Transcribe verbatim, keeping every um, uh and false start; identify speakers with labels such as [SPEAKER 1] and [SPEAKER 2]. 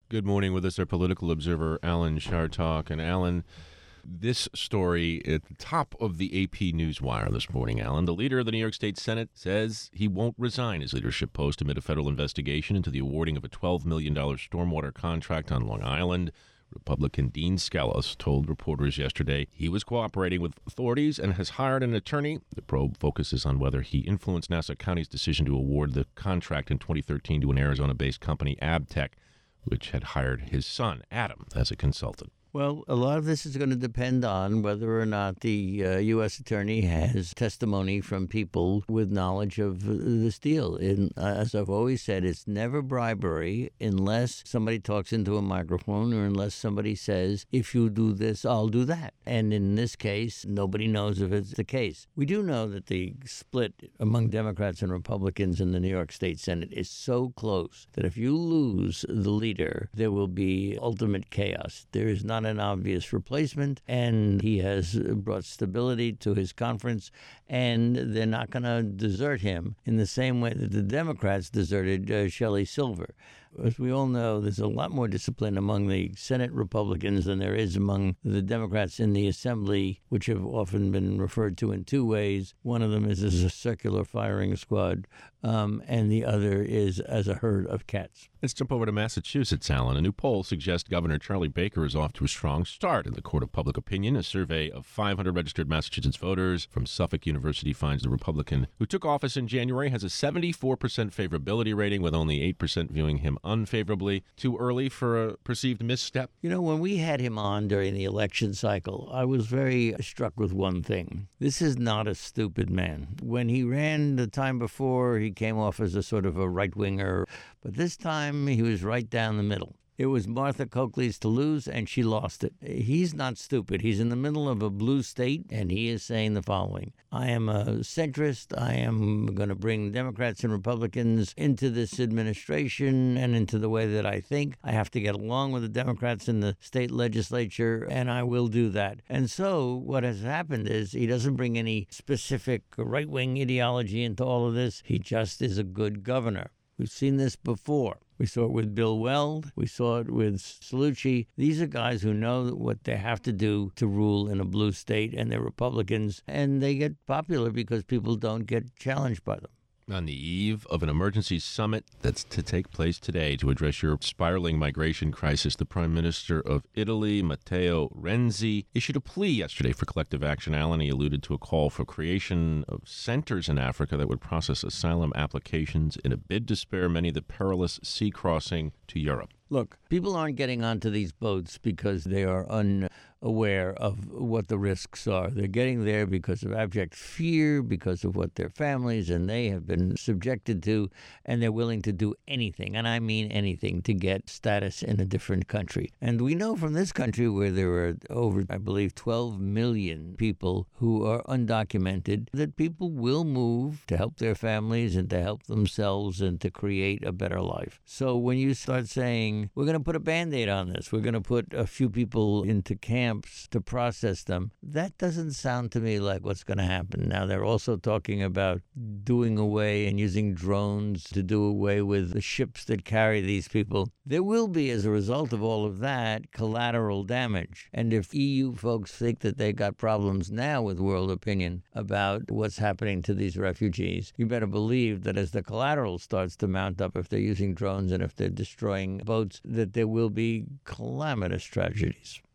[SPEAKER 1] Good morning. With us, our political observer, Alan Chartock. And Alan, this story at the top of the A P Newswire this morning, Alan. The leader of the New York State Senate says he won't resign his leadership post amid a federal investigation into the awarding of a twelve million dollars stormwater contract on Long Island. Republican Dean Skelos told reporters yesterday he was cooperating with authorities and has hired an attorney. The probe focuses on whether he influenced Nassau County's decision to award the contract in twenty thirteen to an Arizona-based company, Abtec, which had hired his son, Adam, as a consultant.
[SPEAKER 2] Well, a lot of this is going to depend on whether or not the uh, U S attorney has testimony from people with knowledge of uh, this deal. And uh, as I've always said, it's never bribery unless somebody talks into a microphone or unless somebody says, if you do this, I'll do that. And in this case, nobody knows if it's the case. We do know that the split among Democrats and Republicans in the New York State Senate is so close that if you lose the leader, there will be ultimate chaos. There is not an obvious replacement, and he has brought stability to his conference, and they're not going to desert him in the same way that the Democrats deserted uh, Shelley Silver. As we all know, there's a lot more discipline among the Senate Republicans than there is among the Democrats in the Assembly, which have often been referred to in two ways. One of them is as a circular firing squad, um, and the other is as a herd of cats.
[SPEAKER 1] Let's jump over to Massachusetts, Alan. A new poll suggests Governor Charlie Baker is off to a strong start in the court of public opinion. A survey of five hundred registered Massachusetts voters from Suffolk University finds the Republican who took office in January has a seventy-four percent favorability rating, with only eight percent viewing him unfavorably. Too early for a perceived misstep?
[SPEAKER 2] You know, when we had him on during the election cycle, I was very struck with one thing. This is not a stupid man. When he ran the time before, he came off as a sort of a right-winger, but this time he was right down the middle. It was Martha Coakley's to lose, and she lost it. He's not stupid. He's in the middle of a blue state, and he is saying the following. I am a centrist. I am going to bring Democrats and Republicans into this administration and into the way that I think. I have to get along with the Democrats in the state legislature, and I will do that. And so what has happened is he doesn't bring any specific right-wing ideology into all of this. He just is a good governor. We've seen this before. We saw it with Bill Weld. We saw it with Cellucci. These are guys who know what they have to do to rule in a blue state, and they're Republicans, and they get popular because people don't get challenged by them.
[SPEAKER 1] On the eve of an emergency summit that's to take place today to address Europe's spiraling migration crisis, the Prime Minister of Italy, Matteo Renzi, issued a plea yesterday for collective action. Alan, he alluded to a call for creation of centers in Africa that would process asylum applications in a bid to spare many of the perilous sea crossing to Europe.
[SPEAKER 2] Look, people aren't getting onto these boats because they are unaware of what the risks are. They're getting there because of abject fear, because of what their families and they have been subjected to, and they're willing to do anything, and I mean anything, to get status in a different country. And we know from this country, where there are over, I believe, twelve million people who are undocumented, that people will move to help their families and to help themselves and to create a better life. So when you start saying, we're going to put a Band-Aid on this, we're going to put a few people into camps to process them, that doesn't sound to me like what's going to happen. Now, they're also talking about doing away and using drones to do away with the ships that carry these people. There will be, as a result of all of that, collateral damage. And if E U folks think that they got problems now with world opinion about what's happening to these refugees, you better believe that as the collateral starts to mount up, if they're using drones and if they're destroying boats, that there will be calamitous tragedies.